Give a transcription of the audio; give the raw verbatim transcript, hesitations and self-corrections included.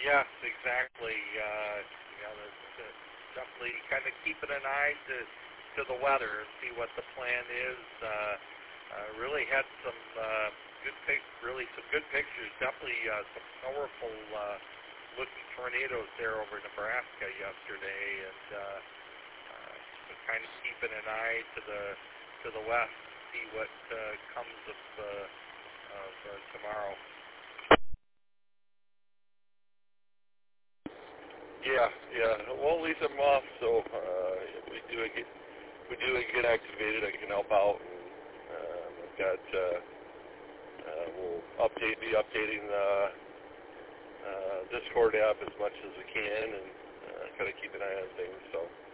Yes, exactly. Uh, you know, it's, uh, definitely kind of keeping an eye to to the weather and see what the plan is. Uh, uh, really had some uh, good pic, really some good pictures. Definitely uh, some powerful uh, looking tornadoes there over Nebraska yesterday, and uh, uh, so kind of keeping an eye to the to the west to see what uh, comes of, uh, of uh, tomorrow. Yeah, yeah. Well, at least I'm off, so uh, if we do get if we do get activated, I can help out. And, um, I've got uh, uh, we'll update be updating the uh, Discord app as much as we can, and uh, kind of keep an eye on things. So.